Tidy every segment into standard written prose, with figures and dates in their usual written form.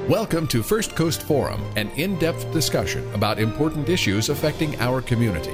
Welcome to First Coast Forum, an in-depth discussion about important issues affecting our community.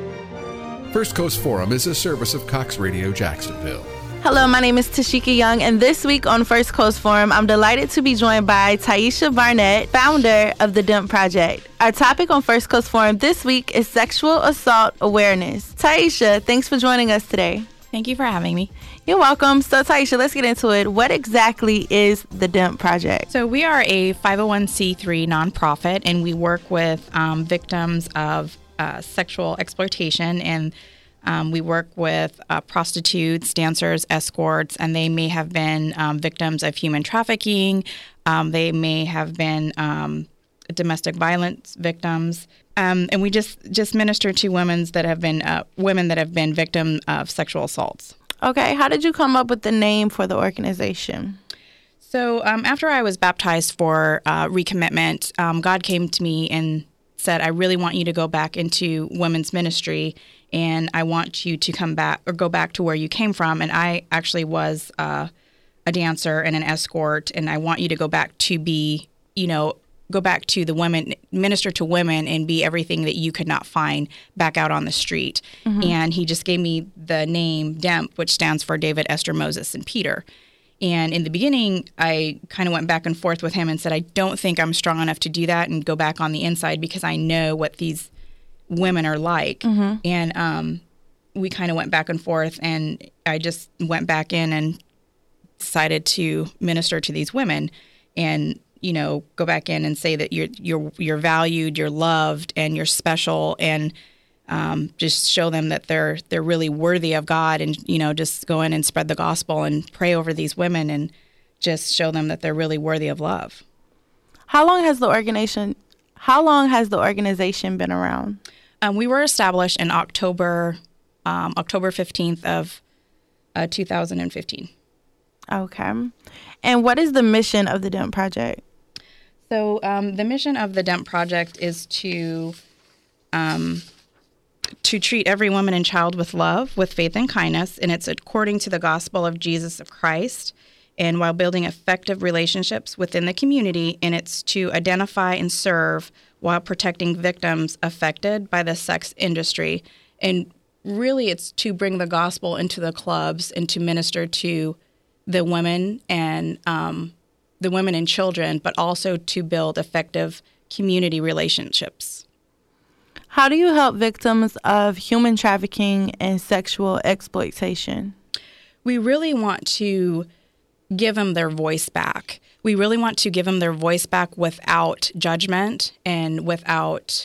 First Coast Forum is a service of Cox Radio Jacksonville. Hello, my name is Tashika Young, and this week on First Coast Forum, I'm delighted to be joined by Taisha Barnett, founder of the DEMP Project. Our topic on First Coast Forum this week is sexual assault awareness. Taisha, thanks for joining us today. Thank you for having me. You're welcome. So, Taisha, let's get into it. What exactly is the DEMP Project? So we are a 501c3 nonprofit, and we work with victims of sexual exploitation, and we work with prostitutes, dancers, escorts, and they may have been victims of human trafficking. They may have been domestic violence victims. And we just minister to women that have been victim of sexual assaults. Okay, how did you come up with the name for the organization? So after I was baptized for recommitment, God came to me and said, I really want you to go back into women's ministry, and I want you to come back or go back to where you came from. And I actually was a dancer and an escort, and I want you to go back to be, go back to the women, minister to women, and be everything that you could not find back out on the street. Mm-hmm. And he just gave me the name DEMP, which stands for David, Esther, Moses, and Peter. And in the beginning, I kind of went back and forth with him and said, I don't think I'm strong enough to do that and go back on the inside because I know what these women are like. Mm-hmm. And we kind of went back and forth, and I just went back in and decided to minister to these women and go back in and say that you're valued, you're loved, and you're special, and just show them that they're really worthy of God, and just go in and spread the gospel and pray over these women and just show them that they're really worthy of love. How long has the organization been around? We were established in October 15th of 2015. Okay. And what is the mission of the DEMP Project? So the mission of the DEMP Project is to treat every woman and child with love, with faith and kindness, and it's according to the gospel of Jesus of Christ, and while building effective relationships within the community, and it's to identify and serve while protecting victims affected by the sex industry. And really it's to bring the gospel into the clubs and to minister to the women and children, but also to build effective community relationships. How do you help victims of human trafficking and sexual exploitation? We really want to give them their voice back. We really want to give them their voice back without judgment and without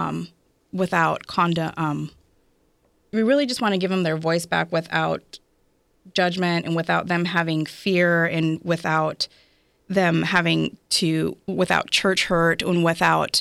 condom. We really just want to give them their voice back without judgment and without them having fear and without them without church hurt and without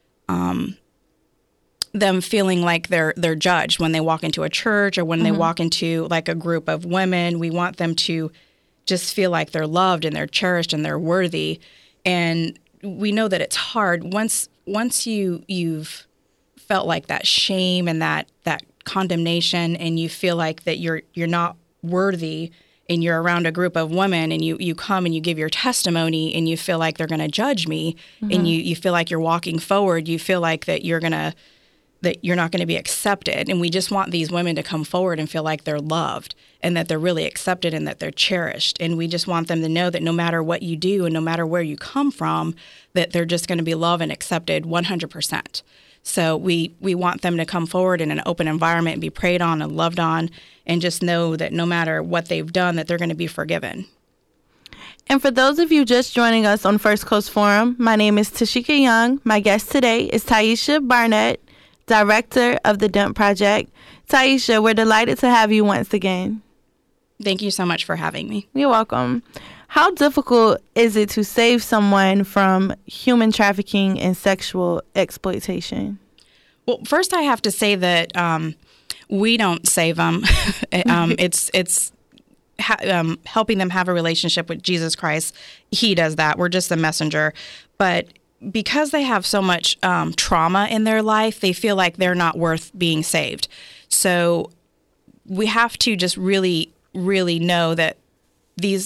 them feeling like they're judged when they walk into a church or when mm-hmm. they walk into like a group of women. We want them to just feel like they're loved and they're cherished and they're worthy. And we know that it's hard once you've felt like that shame and that condemnation, and you feel like that you're not worthy, and you're around a group of women, and you come and you give your testimony, and you feel like they're going to judge me, mm-hmm. and you feel like you're walking forward, you feel like that you're not going to be accepted. And we just want these women to come forward and feel like they're loved and that they're really accepted and that they're cherished. And we just want them to know that no matter what you do and no matter where you come from, that they're just going to be loved and accepted 100%. So we want them to come forward in an open environment and be prayed on and loved on, and just know that no matter what they've done, that they're going to be forgiven. And for those of you just joining us on First Coast Forum, my name is Tashika Young. My guest today is Taisha Barnett, Director of the DEMP Project. Taisha, we're delighted to have you once again. Thank you so much for having me. You're welcome. How difficult is it to save someone from human trafficking and sexual exploitation? Well, first I have to say that we don't save them. It's helping them have a relationship with Jesus Christ. He does that. We're just the messenger. But because they have so much trauma in their life, they feel like they're not worth being saved. So we have to just really, really know that these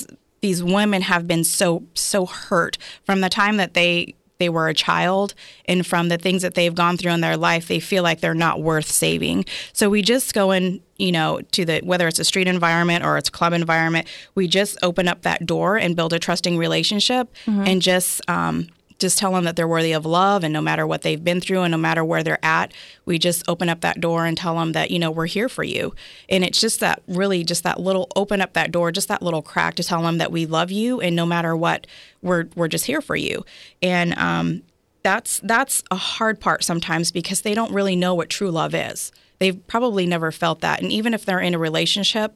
these women have been so hurt from the time that they were a child, and from the things that they've gone through in their life, they feel like they're not worth saving. So we just go in, to whether it's a street environment or it's a club environment, we just open up that door and build a trusting relationship, and just tell them that they're worthy of love, and no matter what they've been through and no matter where they're at, we just open up that door and tell them that, we're here for you. And it's just that little, open up that door, just that little crack to tell them that we love you, and no matter what, we're just here for you. And that's a hard part sometimes, because they don't really know what true love is. They've probably never felt that. And even if they're in a relationship,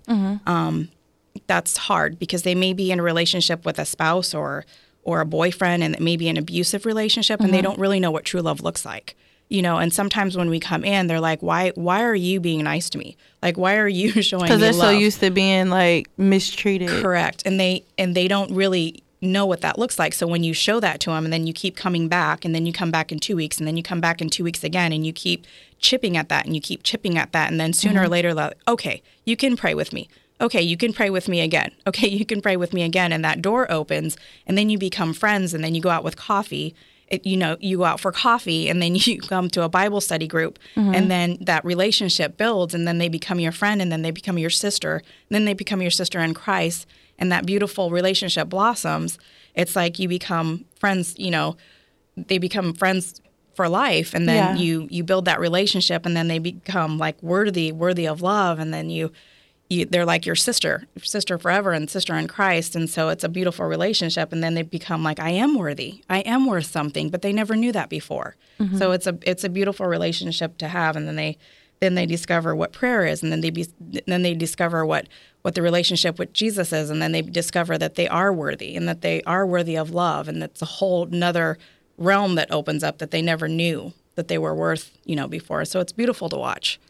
that's hard, because they may be in a relationship with a spouse or a boyfriend, and it may be an abusive relationship, and they don't really know what true love looks like. And sometimes when we come in, they're like, why are you being nice to me? Like, why are you showing me love? Because they're so used to being, like, mistreated. Correct. And they don't really know what that looks like. So when you show that to them, and then you keep coming back, and then you come back in 2 weeks, and then you come back in 2 weeks again, and you keep chipping at that, and you keep chipping at that, and then sooner or later, like, okay, you can pray with me. Okay, you can pray with me again. Okay, you can pray with me again. And that door opens, and then you become friends, and then you go out with coffee. You go out for coffee, and then you come to a Bible study group, and then that relationship builds, and then they become your friend, and then they become your sister, and then they become your sister in Christ, and that beautiful relationship blossoms. It's like you become friends, they become friends for life, and then you build that relationship, and then they become like worthy of love, and then they're like your sister forever, and sister in Christ. And so it's a beautiful relationship. And then they become like, I am worthy. I am worth something, but they never knew that before. So it's a beautiful relationship to have. And then they discover what prayer is. And then they discover what the relationship with Jesus is. And then they discover that they are worthy, and that they are worthy of love. And that's a whole nother realm that opens up that they never knew that they were worth, before. So it's beautiful to watch.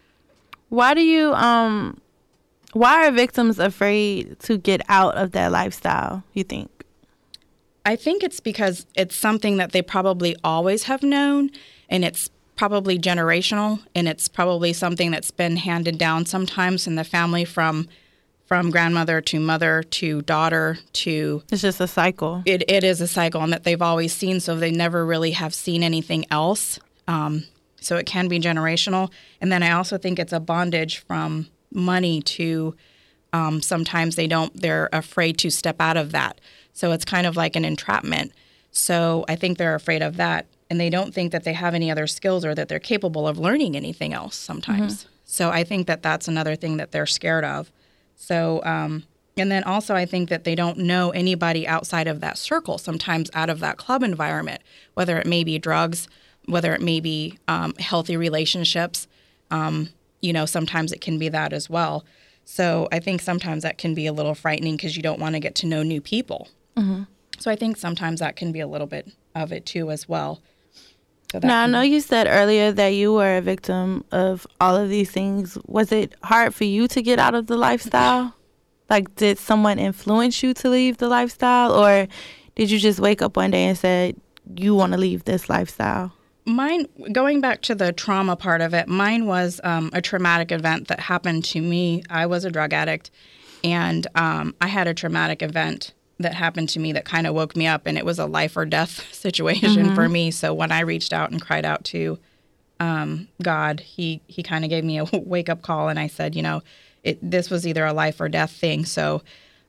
Why are victims afraid to get out of that lifestyle, you think? I think it's because it's something that they probably always have known, and it's probably generational, and it's probably something that's been handed down sometimes in the family from grandmother to mother to daughter to... It's just a cycle. It is a cycle, and that they've always seen, so they never really have seen anything else. So it can be generational. And then I also think it's a bondage from money to sometimes they're afraid to step out of that. So it's kind of like an entrapment. So I think they're afraid of that, and they don't think that they have any other skills or that they're capable of learning anything else sometimes. So I think that that's another thing that they're scared of. So and then also I think that they don't know anybody outside of that circle, sometimes out of that club environment, whether it may be drugs, whether it may be healthy relationships. Sometimes it can be that as well. So I think sometimes that can be a little frightening, because you don't want to get to know new people. So I think sometimes that can be a little bit of it too as well. Now, I know you said earlier that you were a victim of all of these things. Was it hard for you to get out of the lifestyle? Like, did someone influence you to leave the lifestyle, or did you just wake up one day and said, you want to leave this lifestyle? Mine, going back to the trauma part of it, mine was a traumatic event that happened to me. I was a drug addict, and I had a traumatic event that happened to me that kind of woke me up, and it was a life or death situation for me. So when I reached out and cried out to God, he kind of gave me a wake-up call, and I said, this was either a life or death thing. So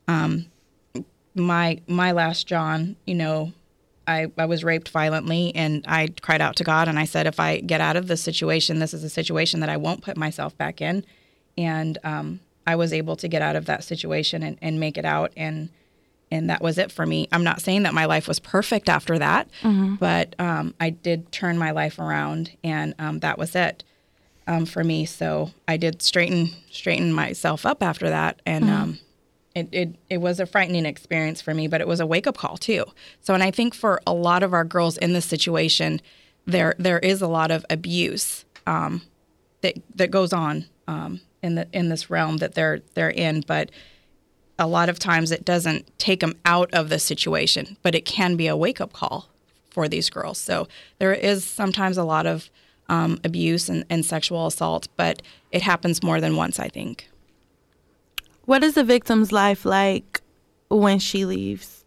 my last John, I was raped violently, and I cried out to God, and I said, if I get out of this situation, this is a situation that I won't put myself back in. And I was able to get out of that situation and make it out, and that was it for me. I'm not saying that my life was perfect after that, but I did turn my life around, and that was it for me. So I did straighten myself up after that, and It was a frightening experience for me, but it was a wake-up call too. So, and I think for a lot of our girls in this situation, there is a lot of abuse that goes on in this realm that they're in. But a lot of times it doesn't take them out of the situation, but it can be a wake-up call for these girls. So there is sometimes a lot of abuse and sexual assault, but it happens more than once, I think. What is a victim's life like when she leaves?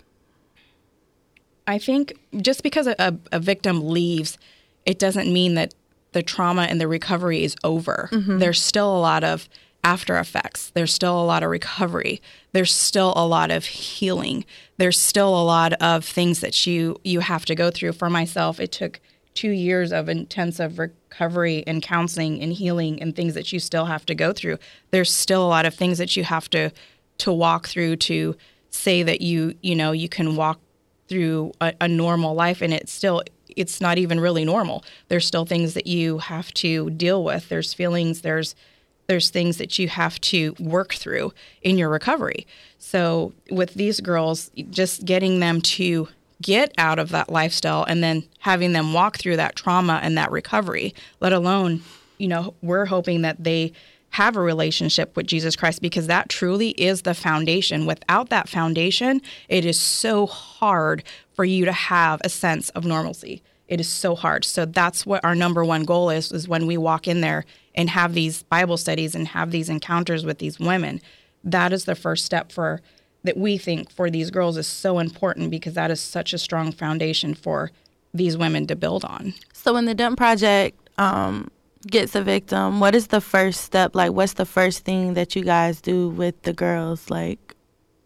I think just because a victim leaves, it doesn't mean that the trauma and the recovery is over. There's still a lot of after effects. There's still a lot of recovery. There's still a lot of healing. There's still a lot of things that you have to go through. For myself, it took 2 years of intensive recovery and counseling and healing and things that you still have to go through. There's still a lot of things that you have to walk through to say that you can walk through a normal life, and it's not even really normal. There's still things that you have to deal with. There's feelings, there's things that you have to work through in your recovery. So with these girls, just getting them to get out of that lifestyle and then having them walk through that trauma and that recovery, let alone, we're hoping that they have a relationship with Jesus Christ, because that truly is the foundation. Without that foundation, it is so hard for you to have a sense of normalcy. It is so hard. So that's what our number one goal is when we walk in there and have these Bible studies and have these encounters with these women. That is the first step that we think for these girls is so important, because that is such a strong foundation for these women to build on. So when the Dump Project gets a victim, what is the first step? Like, what's the first thing that you guys do with the girls? Like,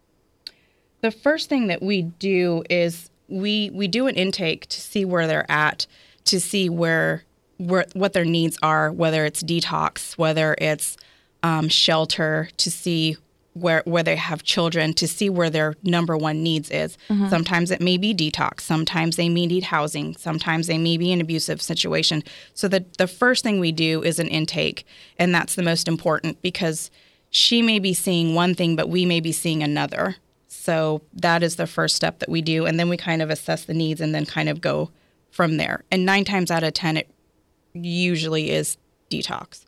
the first thing that we do is we do an intake to see where they're at, to see what their needs are, whether it's detox, whether it's shelter, to see where they have children, to see where their number one needs is. Sometimes it may be detox. Sometimes they may need housing. Sometimes they may be in an abusive situation. So the first thing we do is an intake, and that's the most important, because she may be seeing one thing, but we may be seeing another. So that is the first step that we do, and then we kind of assess the needs and then kind of go from there. And 9 times out of 10, it usually is detox.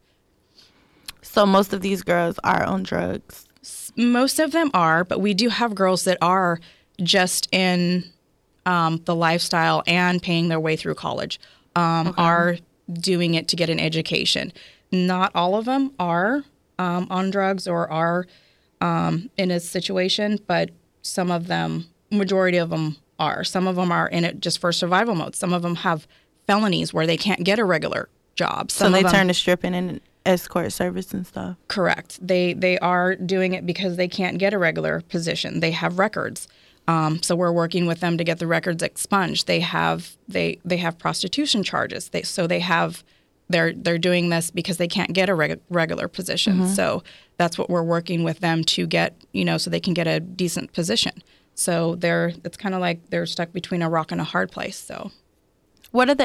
So most of these girls are on drugs? Most of them are, but we do have girls that are just in the lifestyle and paying their way through college, are doing it to get an education. Not all of them are on drugs or are in a situation, but some of them, majority of them are. Some of them are in it just for survival mode. Some of them have felonies where they can't get a regular job. So they turn to stripping and escort service and stuff. Correct. They are doing it because they can't get a regular position. They have records. So we're working with them to get the records expunged. They have prostitution charges. They're doing this because they can't get a regular position. So that's what we're working with them to get, so they can get a decent position. So it's kind of like they're stuck between a rock and a hard place. So what are the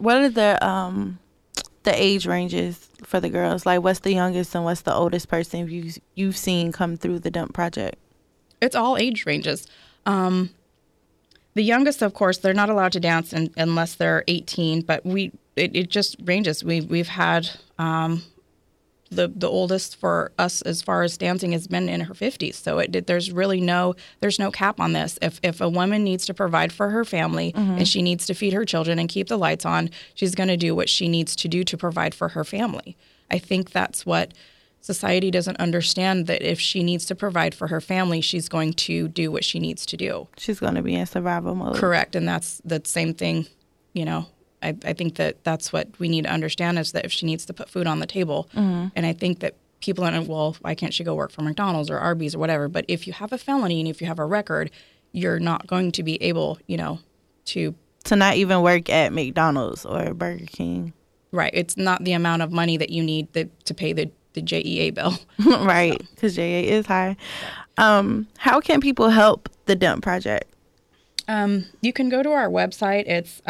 age ranges for the girls? Like, what's the youngest and what's the oldest person you've seen come through the Dump Project? It's all age ranges. The youngest, of course, they're not allowed to dance unless they're 18, but it just ranges. We've had the oldest for us as far as dancing has been in her 50s. So there's no cap on this. If a woman needs to provide for her family and she needs to feed her children and keep the lights on, she's going to do what she needs to do to provide for her family. I think that's what society doesn't understand, that if she needs to provide for her family, she's going to do what she needs to do. She's going to be in survival mode. Correct. And that's the same thing, I think that's what we need to understand, is that if she needs to put food on the table, and I think that people are, well, why can't she go work for McDonald's or Arby's or whatever? But if you have a felony and if you have a record, you're not going to be able, to not even work at McDonald's or Burger King. Right. It's not the amount of money that you need to pay the JEA bill. Right, because JEA is high. How can people help the Dump Project? You can go to our website. It's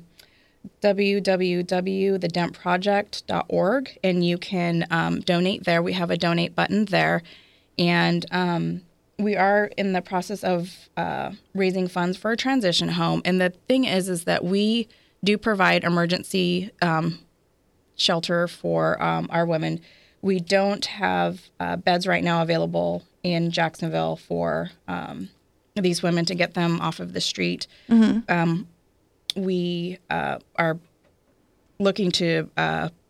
www.thedumpproject.org, and you can donate there. We have a donate button there, and we are in the process of raising funds for a transition home. And the thing is that we do provide emergency shelter for our women. We don't have beds right now available in Jacksonville for these women to get them off of the street. We are looking to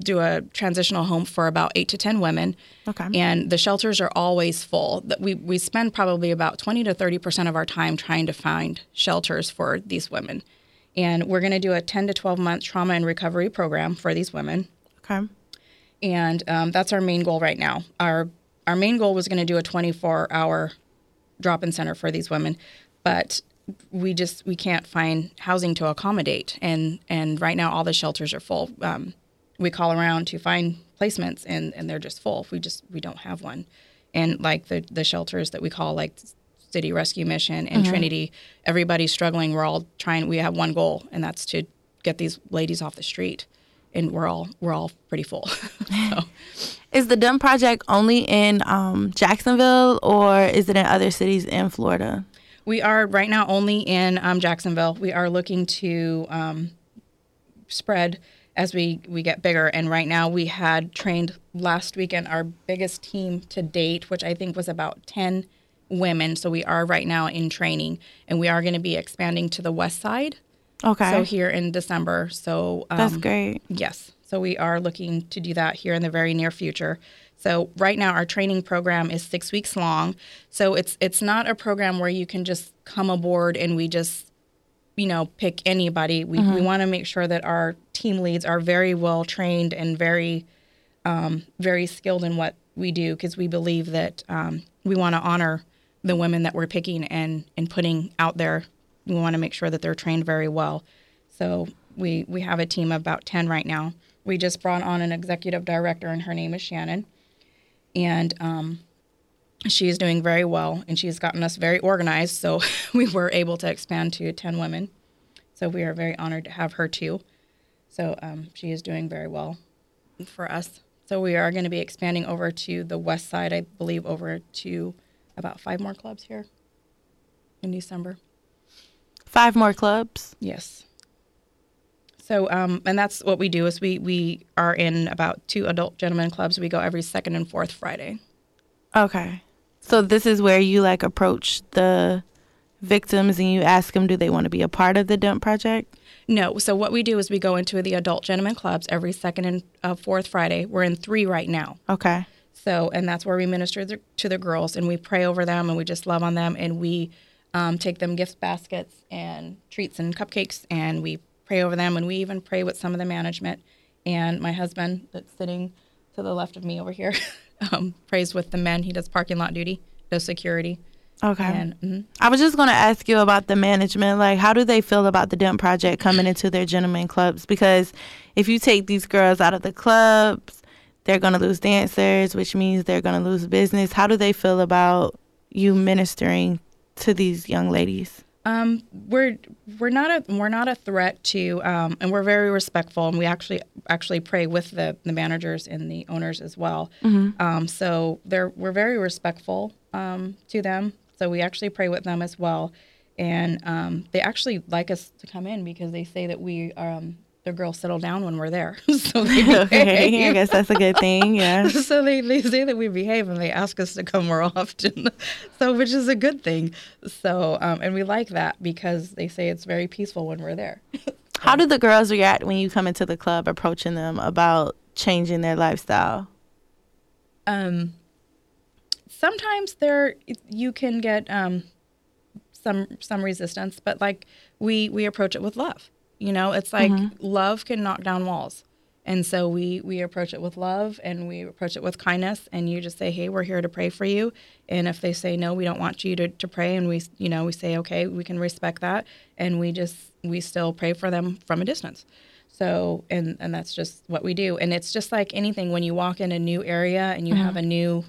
do a transitional home for about 8 to 10 women. Okay. And the shelters are always full. We spend probably about 20 to 30% of our time trying to find shelters for these women. And we're going to do a 10 to 12 month trauma and recovery program for these women. Okay. And that's our main goal right now. Our main goal was going to do a 24-hour drop-in center for these women, but we can't find housing to accommodate. And right now all the shelters are full. We call around to find placements and they're just full. We don't have one. And like the shelters that we call like City Rescue Mission and Trinity, everybody's struggling. We have one goal, and that's to get these ladies off the street. And we're all pretty full. So. Is the DUMP project only in Jacksonville, or is it in other cities in Florida? We are right now only in Jacksonville. We are looking to spread as we get bigger. And right now we had trained last weekend our biggest team to date, which I think was about 10 women. So we are right now in training, and we are going to be expanding to the west side. Okay. So here in December. So that's great. Yes. So we are looking to do that here in the very near future. So right now our training program is 6 weeks long. So it's not a program where you can just come aboard and we just, pick anybody. We want to make sure that our team leads are very well trained and very, very skilled in what we do, because we believe that we want to honor the women that we're picking and putting out there. We want to make sure that they're trained very well. So we have a team of about 10 right now. We just brought on an executive director, and her name is Shannon. And she is doing very well, and she's gotten us very organized. So we were able to expand to 10 women. So we are very honored to have her too. So she is doing very well for us. So we are going to be expanding over to the west side, I believe, over to about 5 more clubs here in December. 5 more clubs? Yes. So, and that's what we do is we are in about 2 adult gentlemen clubs. We go every second and fourth Friday. Okay. So this is where you approach the victims and you ask them, do they want to be a part of the DUMP project? No. So what we do is we go into the adult gentlemen clubs every second and fourth Friday. We're in 3 right now. Okay. So, and that's where we minister to the girls, and we pray over them, and we just love on them, and we take them gift baskets and treats and cupcakes, and we pray over them, and we even pray with some of the management. And my husband, that's sitting to the left of me over here, prays with the men. He does parking lot duty, does security. Okay. And, I was just going to ask you about the management. Like, how do they feel about the DUMP project coming into their gentlemen clubs? Because if you take these girls out of the clubs, they're going to lose dancers, which means they're going to lose business. How do they feel about you ministering to these young ladies? We're not a threat to, and we're very respectful, and we actually pray with the managers and the owners as well. Mm-hmm. So we're very respectful to them. So we actually pray with them as well, and they actually like us to come in because they say that we the girls settle down when we're there. So they behave. Okay, I guess that's a good thing. Yeah. So they say that we behave, and they ask us to come more often. So which is a good thing. So and we like that because they say it's very peaceful when we're there. How do the girls react when you come into the club approaching them about changing their lifestyle? Sometimes you can get some resistance, but like we approach it with love. It's like love can knock down walls. And so we approach it with love, and we approach it with kindness, and you just say, hey, we're here to pray for you. And if they say, no, we don't want you to pray, and we say, okay, we can respect that. And we still pray for them from a distance. So, and that's just what we do. And it's just like anything, when you walk in a new area and you have a new,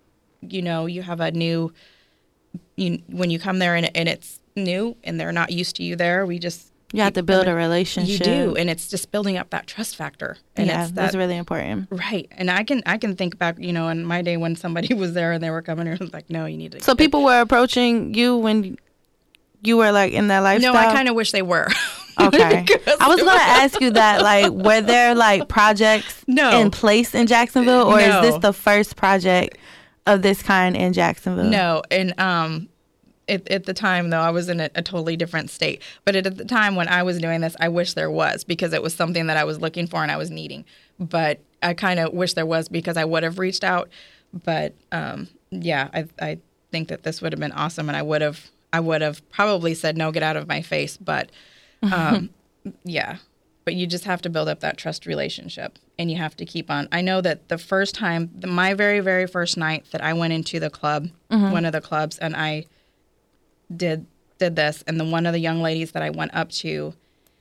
when you come there and it's new and they're not used to you there, you have to build a relationship. You do, and it's just building up that trust factor. And that's really important. Right. And I can think back, in my day when somebody was there and they were coming here, I was like, no, you need to. So people were approaching you when you were like in that lifestyle? No, I kind of wish they were. Okay. I was going to ask you that, like, were there like projects in place in Jacksonville, or is this the first project of this kind in Jacksonville? No, and At the time, though, I was in a totally different state. But at the time when I was doing this, I wish there was, because it was something that I was looking for and I was needing. But I kind of wish there was, because I would have reached out. But I think that this would have been awesome, and I would have probably said no, get out of my face. But but you just have to build up that trust relationship, and you have to keep on. I know that the first time, my very, very first night that I went into the club, one of the clubs, and I did this, and then one of the young ladies that I went up to,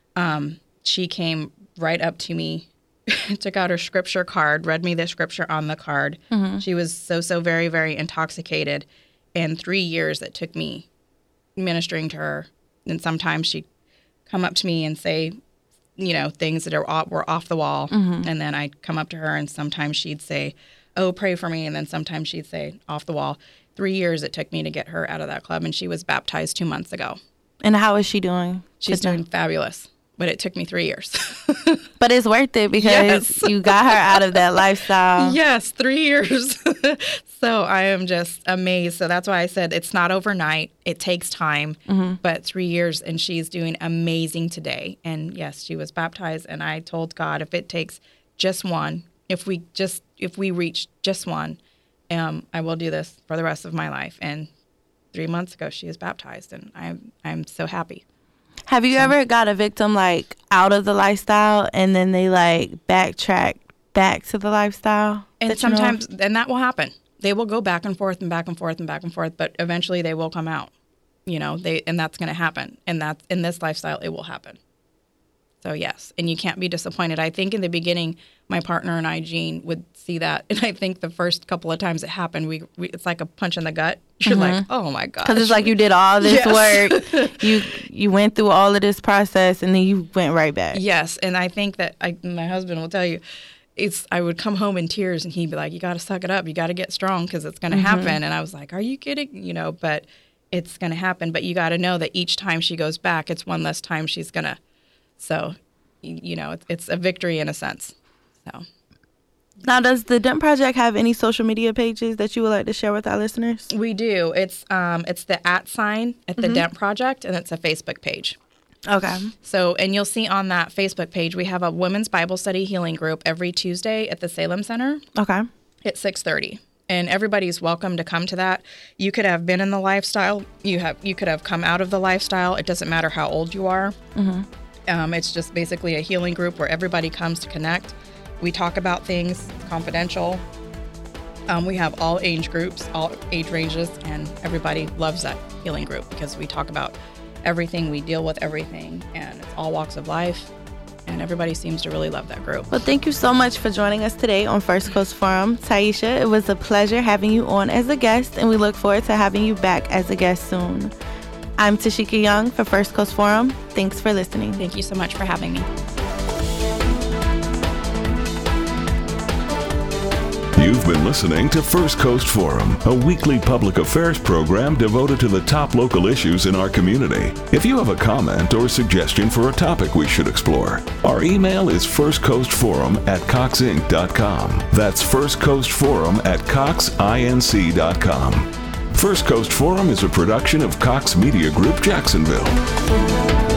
she came right up to me, took out her scripture card, read me the scripture on the card. She was so very, very intoxicated. And 3 years it took me ministering to her. And sometimes she'd come up to me and say, things that were off the wall. And then I'd come up to her, and sometimes she'd say, oh, pray for me. And then sometimes she'd say, off the wall. 3 years it took me to get her out of that club, and she was baptized 2 months ago. And how is she doing? She's doing fabulous, but it took me 3 years. But it's worth it, because you got her out of that lifestyle. Yes, 3 years. So I am just amazed. So that's why I said it's not overnight. It takes time, but 3 years, and she's doing amazing today. And yes, she was baptized, and I told God, if it takes just one, if we reach just one, I will do this for the rest of my life. And 3 months ago, she was baptized, and I'm so happy. Have you ever got a victim out of the lifestyle, and then they backtrack back to the lifestyle? And sometimes, and that will happen. They will go back and forth and back and forth and back and forth, but eventually they will come out. And that's going to happen. And that's in this lifestyle, it will happen. So yes, and you can't be disappointed. I think in the beginning, my partner and I, Jean, would see that, and I think the first couple of times it happened, we it's like a punch in the gut. You're like, oh my gosh, because it's like you did all this work, you went through all of this process, and then you went right back. Yes, and I think that my husband will tell you, I would come home in tears, and he'd be like, you got to suck it up, you got to get strong, because it's going to happen. And I was like, are you kidding? But it's going to happen. But you got to know that each time she goes back, it's one less time she's going to. So, it's a victory in a sense. So, now, does the Dent Project have any social media pages that you would like to share with our listeners? We do. It's the @ at the Dent Project, and it's a Facebook page. Okay. So, and you'll see on that Facebook page, we have a women's Bible study healing group every Tuesday at the Salem Center. Okay. At 6:30. And everybody's welcome to come to that. You could have been in the lifestyle. You could have come out of the lifestyle. It doesn't matter how old you are. It's just basically a healing group where everybody comes to connect. We talk about things, confidential. We have all age groups, all age ranges, and everybody loves that healing group because we talk about everything, we deal with everything, and it's all walks of life, and everybody seems to really love that group. Well, thank you so much for joining us today on First Coast Forum. Taisha, it was a pleasure having you on as a guest, and we look forward to having you back as a guest soon. I'm Tashika Young for First Coast Forum. Thanks for listening. Thank you so much for having me. You've been listening to First Coast Forum, a weekly public affairs program devoted to the top local issues in our community. If you have a comment or suggestion for a topic we should explore, our email is firstcoastforum@coxinc.com. That's firstcoastforum@coxinc.com. First Coast Forum is a production of Cox Media Group, Jacksonville.